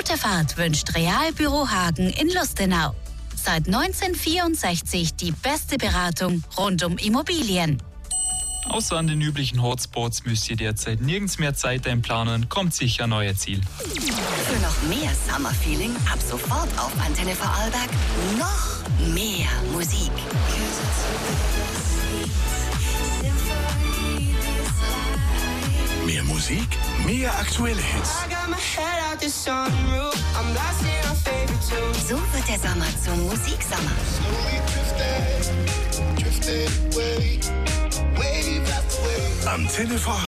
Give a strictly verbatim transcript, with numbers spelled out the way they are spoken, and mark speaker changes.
Speaker 1: gute Fahrt wünscht Realbüro Hagen in Lustenau. Seit neunzehnhundertvierundsechzig die beste Beratung rund um Immobilien.
Speaker 2: Außer an den üblichen Hotspots müsst ihr derzeit nirgends mehr Zeit einplanen, kommt sicher ein neues Ziel.
Speaker 3: Für noch mehr Summer-Feeling ab sofort auf Antenne Vorarlberg noch mehr Musik.
Speaker 4: Mehr Musik, mehr aktuelle Hits.
Speaker 3: So wird der Sommer zum Musiksommer.
Speaker 4: Antenne Vorarlberg.